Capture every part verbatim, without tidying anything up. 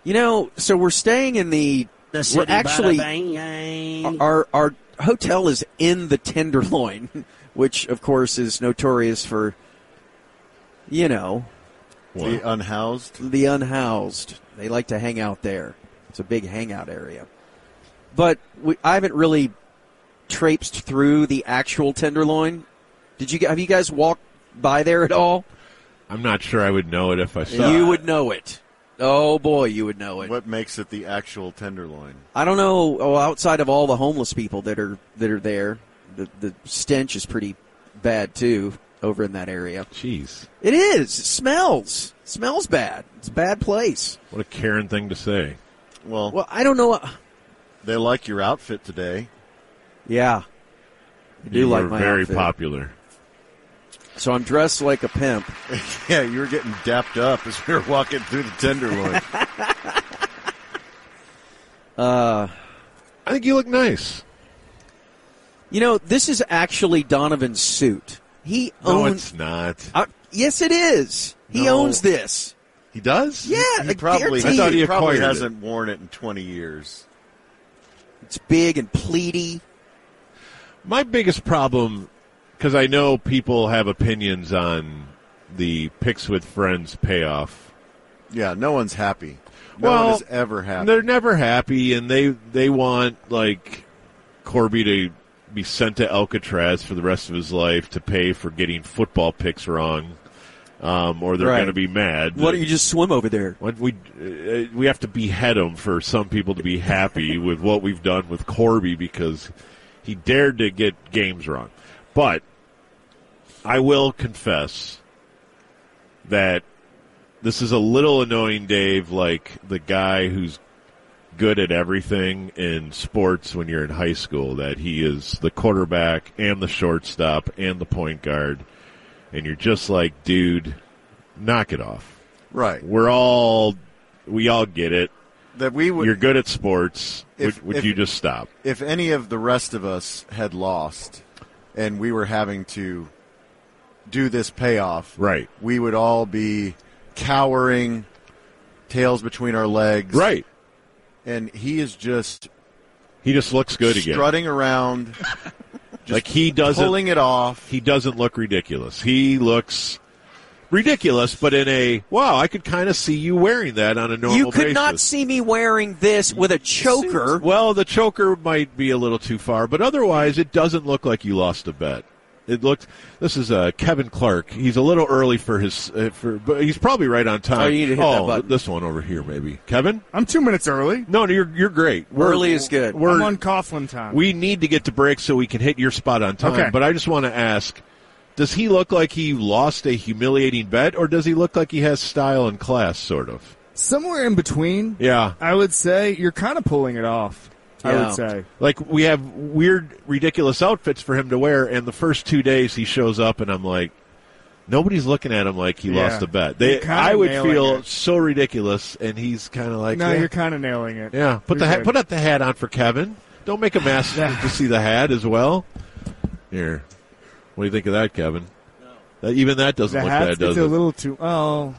You know, so we're staying in the. The city we're actually bada our our hotel is in the Tenderloin, which of course is notorious for, you know, the unhoused. The unhoused. They like to hang out there. It's a big hangout area. But we, I haven't really traipsed through the actual Tenderloin. Did you? Have you guys walked by there at all? I'm not sure I would know it if I saw You it. would know it. Oh, boy, you would know it. What makes it the actual Tenderloin? I don't know. Oh, outside of all the homeless people that are that are there, the the stench is pretty bad too over in that area. Jeez, it is. It smells. It smells bad. It's a bad place. What a Karen thing to say. Well, well, I don't know. They like your outfit today. Yeah, I do you like were my very outfit. popular. So I'm dressed like a pimp. Yeah, you were getting dapped up as we were walking through the Tenderloin. uh, I think you look nice. You know, this is actually Donovan's suit. He no, owns. it's not. Uh, yes, it is. He No. owns this. He does? Yeah, he I probably, guarantee I thought you. he he probably acquired hasn't worn it in twenty years. It's big and pleaty. My biggest problem, because I know people have opinions on the Picks with Friends payoff. Yeah, no one's happy. No well, one is ever happy. They're never happy, and they they want like Corby to be sent to Alcatraz for the rest of his life to pay for getting football picks wrong, um, or they're Right. going to be mad. Why don't you just swim over there? What we uh, we have to behead him for some people to be happy with what we've done with Corby because he dared to get games wrong. But I will confess that this is a little annoying, Dave, like the guy who's good at everything in sports when you're in high school, that he is the quarterback and the shortstop and the point guard, and you're just like, dude, knock it off. Right. We're all, we all get it. That we would. You're good at sports. If- would would if- you just stop? If any of the rest of us had lost and we were having to do this payoff, Right. we would all be cowering, tails between our legs. Right. And he is just He just looks good again. strutting around, just Like he doesn't, pulling it off. he doesn't look ridiculous. He looks ridiculous, but in a, wow, I could kind of see you wearing that on a normal You could basis. not see me wearing this with a choker. Well, the choker might be a little too far, but otherwise it doesn't look like you lost a bet. It looked. This is uh, Kevin Clark. He's a little early for his, uh, for, but he's probably right on time. Oh, you need to hit that oh, button. this one over here, maybe. Kevin? I'm two minutes early. No, you're you're great. We're, Early is good. We're, I'm on Coughlin time. We need to get to break so we can hit your spot on time. Okay. But I just want to ask, does he look like he lost a humiliating bet, or does he look like he has style and class, sort of? Somewhere in between. Yeah. I would say you're kind of pulling it off. I Yeah. would say. Like, we have weird, ridiculous outfits for him to wear, and the first two days he shows up, and I'm like, nobody's looking at him like he Yeah. lost a bet. They, You're kinda I would nailing feel it. so ridiculous, and he's kind of like, No, yeah, you're kind of nailing it. yeah. Put You're the hat, good. put up the hat on for Kevin. Don't make him ask to see the hat as well. Here, what do you think of that, Kevin? That, even that doesn't The look hat's bad, does it's it? a little too. Oh.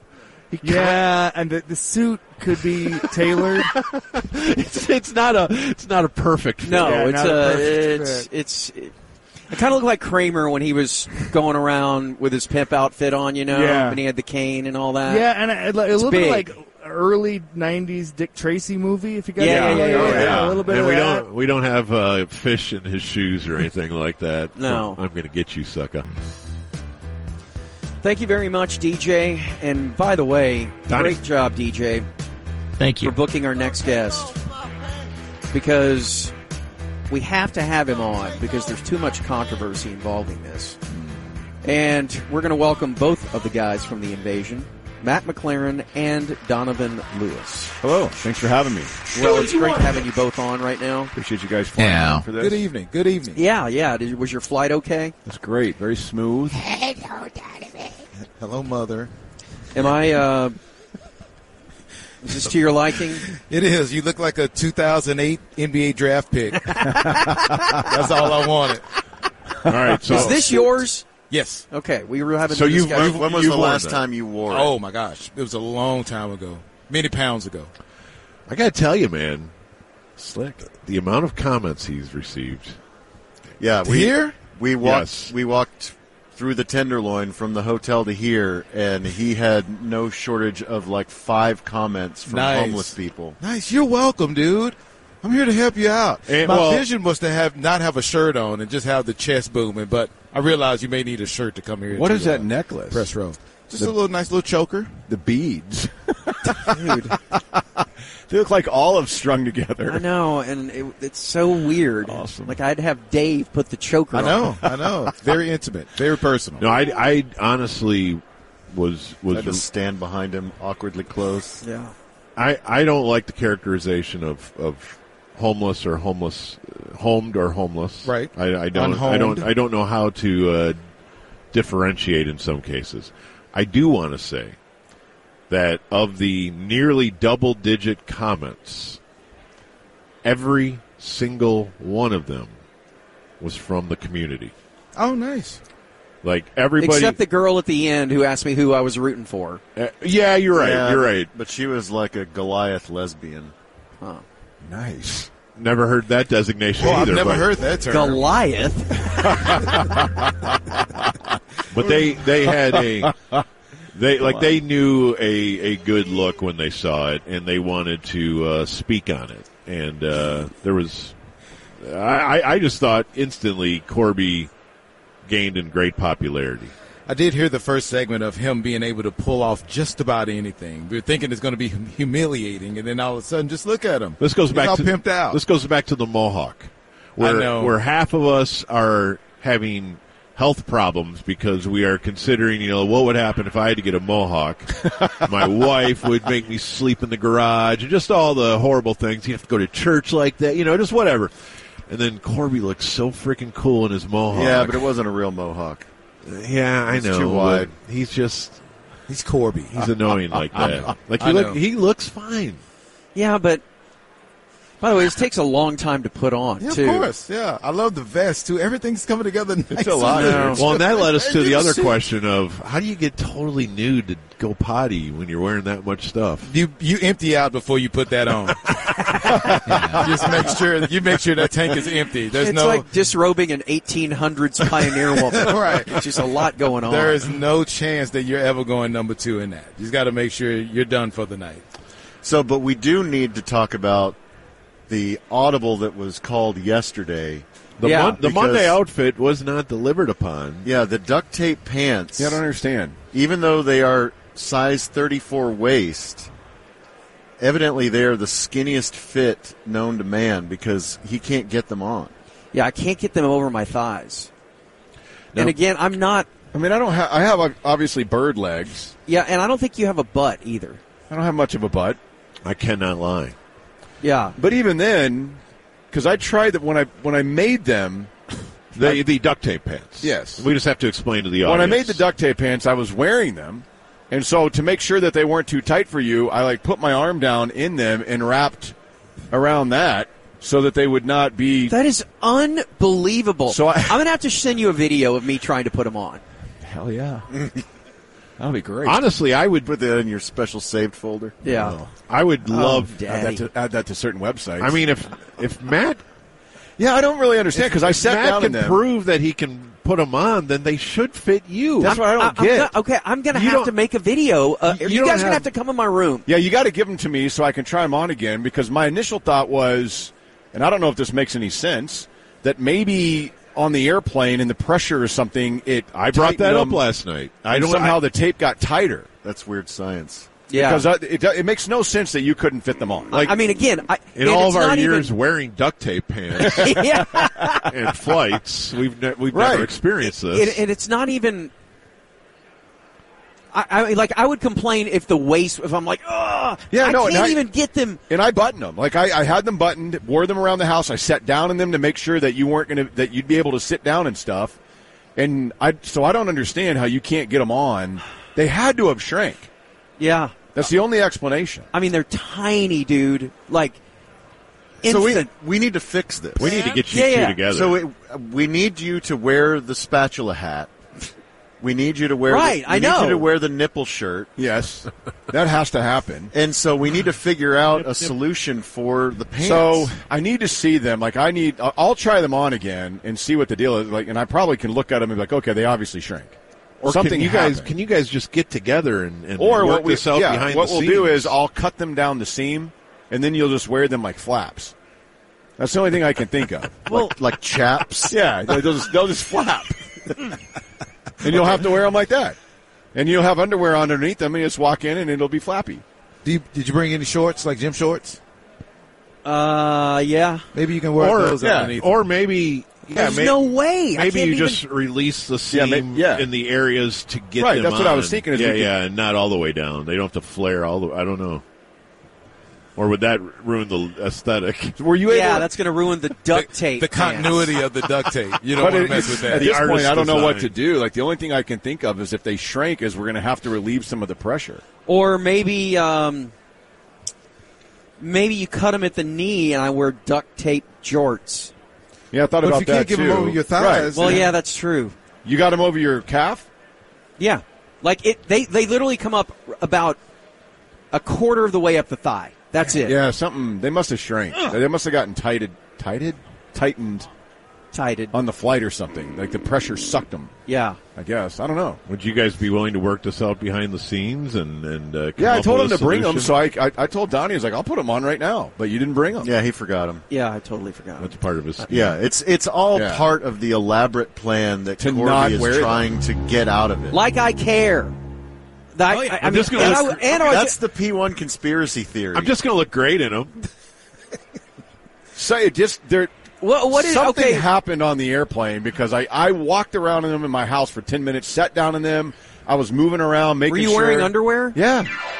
Yeah, and the, the suit could be tailored. it's, it's not a it's not a perfect fit. No, Yeah, it's not a a, perfect it's fit. it's. It, it kind of looked like Kramer when he was going around with his pimp outfit on, you know, Yeah. and he had the cane and all that. Yeah, and a, a little big. bit like early nineties Dick Tracy movie. If you guys Yeah, know yeah, it. yeah, yeah. a little bit and of we that. don't we don't have uh, fish in his shoes or anything like that. No. I'm going to get you, sucker. Thank you very much, D J. And by the way, Donnie. great job, D J, Thank for you. booking our next guest, because we have to have him on because there's too much controversy involving this. And we're going to welcome both of the guys from The Invasion, Matt McLaren and Donovan Lewis. Hello. Thanks for having me. Well, it's great having you both on right now. Appreciate you guys flying Yeah. in for this. Good evening. Good evening. Yeah, yeah. Did, was your flight okay? That's great. Very smooth. Hello, Mother. Am I, uh, is this to your liking? It is. You look like a two thousand eight N B A draft pick. That's all I wanted. All right. So Is this yours? Yes. Okay, we were having So a you've- discussion. you've- When was You've the worn last that. time you wore it? Oh, my gosh. It was a long time ago. many pounds ago. I got to tell you, man, Slick. the amount of comments he's received. Yeah, we Here? we walked Yes. we walked through the Tenderloin from the hotel to here, and he had no shortage of like five comments from Nice. homeless people. Nice. You're welcome, dude. I'm here to help you out. And, My well- vision was to have not have a shirt on and just have the chest booming, but I realized you may need a shirt to come here. What to, is that uh, necklace? Press row. Just The- a little nice little choker. The beads. Dude, They look like olives strung together. I know, and it, it's so weird. Awesome. Like I'd have Dave put the choker I on. know. I know. Very intimate. Very personal. No, I, I honestly was I had to was stand behind him awkwardly close. Yeah. I, I don't like the characterization of, of homeless or homeless, uh, homed or homeless. Right. I, I don't. I don't. Unhomed. I don't know how to uh, differentiate in some cases. I do want to say that of the nearly double-digit comments, every single one of them was from the community. Oh, nice. Like everybody. Except the girl at the end who asked me who I was rooting for. Uh, yeah, you're right. Yeah, You're right. But she was like a Goliath lesbian. Huh. Nice. Never heard that designation Well, either. I've never but, heard that term. Goliath. But they they had a they like they knew a a good look when they saw it, and they wanted to uh, speak on it. And uh, there was, I I just thought instantly Corby gained in great popularity. I did hear the first segment of him being able to pull off just about anything. We were thinking it's going to be hum- humiliating, and then all of a sudden, just look at him. This goes He's back all to pimped out. This goes back to the Mohawk, where I know. where half of us are having health problems because we are considering, you know, what would happen if I had to get a Mohawk? My wife would make me sleep in the garage, and just all the horrible things. You have to go to church like that, you know, just whatever. And then Corby looks so freaking cool in his Mohawk. Yeah, but it wasn't a real Mohawk. Yeah, I It's know. too wide. but He's just He's Corby. he's annoying like that. Like he I look, know. he looks fine. Yeah, but by the way, this takes a long time to put on Yeah, of too. course. Yeah, I love the vest too. Everything's coming together. Nice It's a lot. and Well, and that led us to the other Shit. question of how do you get totally nude to go potty when you're wearing that much stuff? You you empty out before you put that on. Just make sure you make sure that tank is empty. There's It's no like disrobing an eighteen hundreds pioneer woman. Right. It's just a lot going on. there is no chance that you're ever going number two in that. You just got to make sure you're done for the night. So, but we do need to talk about the audible that was called yesterday. The, Yeah, mon- the because- Monday outfit was not delivered upon. Yeah, the duct tape pants. Yeah, I don't understand. Even though they are size thirty-four waist, evidently they are the skinniest fit known to man because he can't get them on. Yeah, I can't get them over my thighs. No. And again, I'm not. I mean, I don't have. I have uh, obviously bird legs. Yeah, and I don't think you have a butt either. I don't have much of a butt. I cannot lie. Yeah. But even then, because I tried that when I when I made them. The the duct tape pants. Yes. We just have to explain to the audience. When I made the duct tape pants, I was wearing them, and so to make sure that they weren't too tight for you, I like put my arm down in them and wrapped around that so that they would not be. That is unbelievable. So I- I'm going to have to send you a video of me trying to put them on. Hell yeah, that'll be great. Honestly, I would Put that in your special saved folder. Yeah. I would love. Oh, add Daddy. that, to, add that to certain websites. I mean, if if Matt yeah, I don't really understand because I sat Matt down can in them. prove that he can put them on, then they should fit you. That's what I don't I'm get. gonna- okay, I'm going to You have don't- to make a video. Uh, You you don't guys are going have- to have to come in my room. Yeah, you got to give them to me so I can try them on again because my initial thought was, and I don't know if this makes any sense, that maybe on the airplane and the pressure or something, it I brought tightened that up them, last night. I and don't somehow I- the tape got tighter. That's weird science. Yeah. Because I, it, it makes no sense that you couldn't fit them on. Like, I mean, again, I, in and all it's of our not years even- wearing duct tape pants yeah. and flights, we've ne- we've Right. never experienced this. It, and it's not even. I, I like. I would complain if the waist. If I'm like, oh, Yeah, I no, and can't I- even get them. and I buttoned them. Like I, I had them buttoned, wore them around the house. I sat down in them to make sure that you weren't going to that you'd be able to sit down and stuff. And I so I don't understand how you can't get them on. They had to have shrank. Yeah, That's the only explanation. I mean they're tiny, dude. Like, So we instant. we need to fix this. we need to get you Yeah, two yeah. together. So it, we need you to wear the spatula hat We need you to wear Right, the, we I need know. you to wear the nipple shirt. Yes, that has to happen. And so we need to figure out a solution for the pants. So I need to see them. Like I need, I'll- I'll try them on again and see what the deal is. Like, and I probably can look at them and be like, okay, they obviously shrink. Or Something can you guys happened. can you guys just get together and, and Or work what we, this out yeah, behind what the we'll scenes? do is I'll cut them down the seam, and then you'll just wear them like flaps. That's the only thing I can think of. Well, like, like chaps. Yeah, they'll just, they'll just flap, and you'll have to wear them like that. And you'll have underwear underneath them, and you just walk in, and it'll be flappy. Do you, did you bring any shorts, like gym shorts? uh, yeah. Maybe you can wear or those yeah, underneath. or maybe yeah, There's may- no way. I Maybe can't you even- just release the Yeah, seam may- yeah. in the areas to get Right, them that's what I on. was thinking is Yeah, we could- yeah, and not all the way down. They don't have to flare all the. I don't know. Or would that ruin the aesthetic? Were you able? Yeah, to, that's going to ruin the duct tape. the pants. continuity of the duct tape. You don't But want it, to mess with at that. this The point, I don't know what artist to do. Like the only thing I can think of is if they shrink, is we're going to have to relieve some of the pressure. Or maybe, um, maybe you cut them at the knee, and I wear duct tape jorts. Yeah, I thought But about if you can't that give too. them over your thighs, Well, Yeah. yeah, that's true. You got them over your calf? Yeah, like it. They they literally come up about a quarter of the way up the thigh. That's it. Yeah, something. They must have shrank. They must have gotten tighted, tighted, tightened Tighted. on the flight or something. Like the pressure sucked them. Yeah. I guess. I don't know. Would you guys be willing to work this out behind the scenes and and uh, come Yeah, I up told him with a to bring them, solution? so I, I I told Donnie, I was like, I'll put them on right now, but you didn't bring them. Yeah, he forgot them. Yeah, I totally forgot. That's part of his. scheme. Yeah, it's it's all Yeah. part of the elaborate plan that To Corby not is wear them. trying to get out of it. Like I care. That, Oh, yeah. I, I I'm mean, just gonna and, look- I, and I was That's the P one conspiracy theory. I'm just going to look great in them. So it just there. what, what is something okay? happened on the airplane because I, I walked around in them in my house for ten minutes, sat down in them. I was moving around, making Were you sure. wearing underwear? Yeah.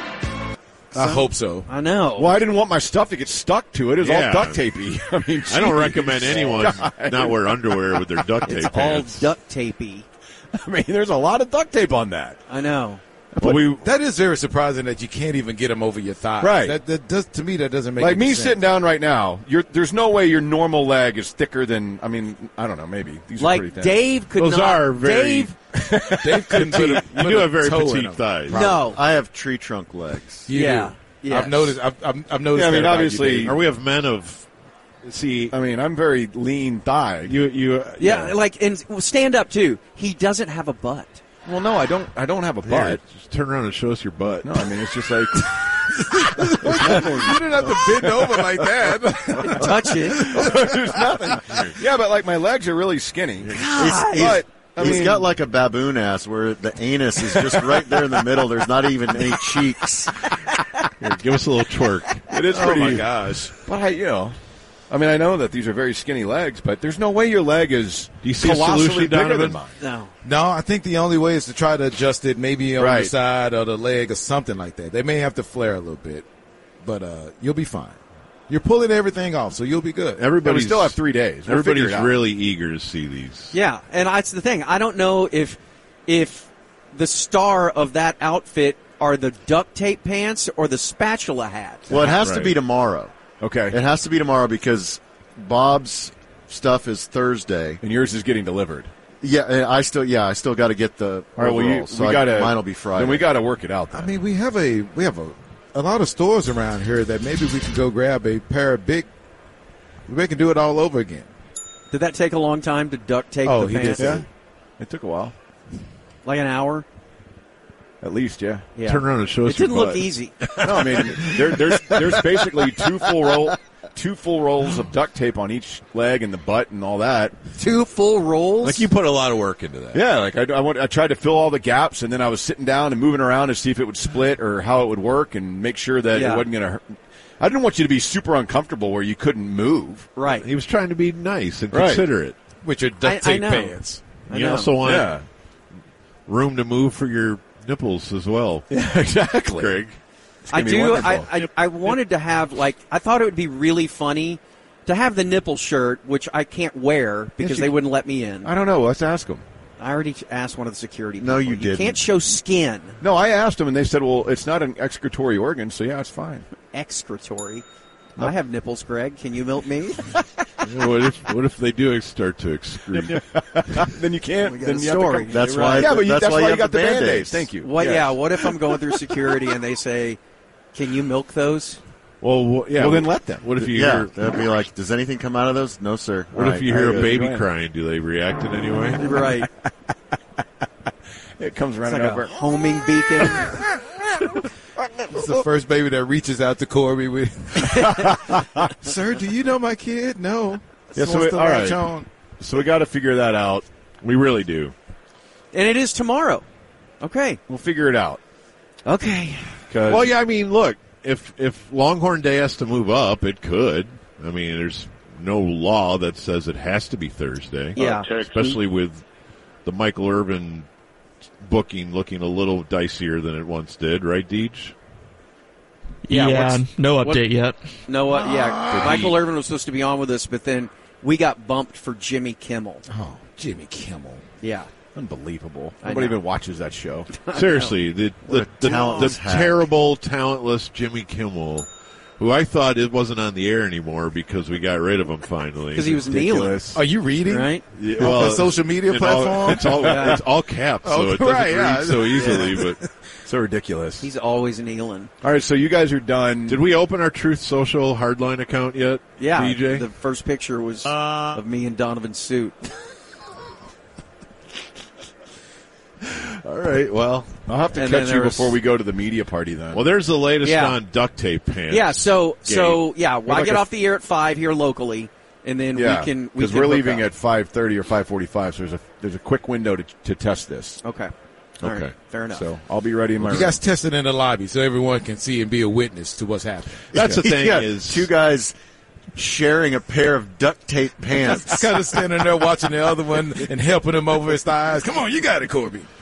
I hope so. I know. Well, I didn't want my stuff to get stuck to it. It was Yeah. all duct tapey. I mean, I don't geez. recommend anyone not wear underwear with their duct tape it's all pants. duct tapey. I mean, there's a lot of duct tape on that. I know. Well, we That is very surprising that you can't even get them over your thighs. Right. That, that does to me that doesn't make Like any me sense. sitting down right now, you're, there's no way your normal leg is thicker than. I mean, I don't know. Maybe these are Like pretty thin. Dave could Those not. are very- Dave, Dave couldn't put a, you put do a have very toe in petite them. thighs. no. I have tree trunk legs. You Yeah. do. Yes. I've noticed. I've, I've, I've noticed. Yeah, I that mean, about you, obviously- Dave. Or we have men of. See, I mean, I'm very lean thigh. you you Yeah, like and stand up too. He doesn't have a butt. Well, no, I don't. I don't have a Here, butt. just turn around and show us your butt. No, I mean it's just like you didn't have to bend over like that. Touch it. there's nothing. Yeah, but like my legs are really skinny. He's, God. he's- But I he's mean, got like a baboon ass where the anus is just right there in the middle. There's not even any cheeks. Here, give us a little twerk. it is Oh pretty. my gosh. But I, you know, I mean, I know that these are very skinny legs, but there's no way your leg is Do you see a colossally solution, bigger Donovan? than mine. No. No, I think the only way is to try to adjust it, maybe on the Right. side or the leg or something like that. They may have to flare a little bit, but uh, you'll be fine. You're pulling everything off, so you'll be good. But we Everybody's still have three days. We'll figure Everybody's it out. really eager to see these. Yeah, and that's the thing. I don't know if if the star of that outfit are the duct tape pants or the spatula hat. Well, it has to Right. be tomorrow. Okay, It has to be tomorrow because Bob's stuff is Thursday. and yours is getting delivered. Yeah, and I still yeah I still got to get the All right, well, you, overalls, so we I- gotta. mine will be Friday. Then we got to work it out. Then. I mean, we have a we have a a lot of stores around here that maybe we can go grab a pair of big. We can do it all over again. Did that take a long time to duct tape Oh, the he did pants? that. yeah, it took a while, Like an hour? at least. Yeah. Yeah. Turn around and show us It didn't your look butt. easy. No, I mean there, there's there's basically two full roll, two full rolls of duct tape on each leg and the butt and all that. Two full rolls? Like you put a lot of work into that. Yeah, like I, I, went, I tried to fill all the gaps, and then I was sitting down and moving around to see if it would split or how it would work, and make sure that Yeah. it wasn't going to hurt. I didn't want you to be super uncomfortable where you couldn't move. Right. He was trying to be nice and Right. considerate. With your duct I- I tape know. pants. I You know. also want Yeah, room to move for your nipples as well, yeah, exactly. Greg. I gonna be do. I, wonderful. I I wanted to have like I thought it would be really funny to have the nipple shirt, which I can't wear because you- they wouldn't let me in. I don't know. Let's ask them. I already asked one of the security people. No, you You didn't. can't show skin. No, I asked them, and they said, "Well, it's not an excretory organ, so yeah, it's fine." Excretory. I have nipples, Greg. Can you milk me? what if what if they do start to excrete? Then you can't. We got Then a you have to story. come- That's You're why. right. Yeah, but you, that's, that's, why why you you got have the the Band-Aids. Band-Aids. Thank you. What? Yes. Yeah. What if I'm going through security and they say, "Can you milk those?" Well, wh- yeah. Well, then wh- let them. What if you Yeah, hear? that'd be like, does anything come out of those? No, sir. What All if you right. hear I a guess baby go ahead. crying? Do they react in any way? Right. It comes It's running like over. a homing beacon. It's the first baby that reaches out to Corby with, "Sir, do you know my kid?" No. Yeah, so Wants it- to all latch right. on. So we got to figure that out. We really do. And it is tomorrow. Okay. We'll figure it out. Okay. 'Cause- Well, yeah. I mean, look, if if Longhorn Day has to move up, it could. I mean, there's no law that says it has to be Thursday. Yeah. Especially with the Michael Irvin booking looking a little dicier than it once did, right, Deej? Yeah, Yeah, what's- no what- update yet. No, what? Yeah. Michael Irvin was supposed to be on with us, but then we got bumped for Jimmy Kimmel. Oh, Jimmy Kimmel. Yeah. Unbelievable. I Nobody know. even watches that show. Seriously, the the, What a the, the talentless hack. terrible, talentless Jimmy Kimmel, who I thought it wasn't on the air anymore because we got rid of him finally. Because he was kneeling. Ridiculous. Are you reading? Right? Yeah, Off well, the social media in platform? All, it's all Yeah. it's all caps, so Oh, it doesn't right, yeah. read so easily. But So ridiculous. He's always kneeling. All right, so you guys are done. did we open our Truth Social Hardline account yet? Yeah. D J. The first picture was Uh, of me in Donovan's suit. All right. Well, I'll have to And then catch you there was- before we go to the media party then. well, there's the latest Yeah. on duct tape pants. Yeah, so so yeah, well, I like get a- off the air at five here locally, and then yeah, we can we because can we're hook leaving up. at five thirty or five forty-five, so there's a there's a quick window to, to test this. Okay. All right. Okay. Fair enough. So I'll be ready in my You room. guys test it in the lobby so everyone can see and be a witness to what's happening. That's the thing Yeah, is two guys sharing a pair of duct tape pants. Kind of standing there watching the other one and helping him over his thighs. Come on, you got it, Corby.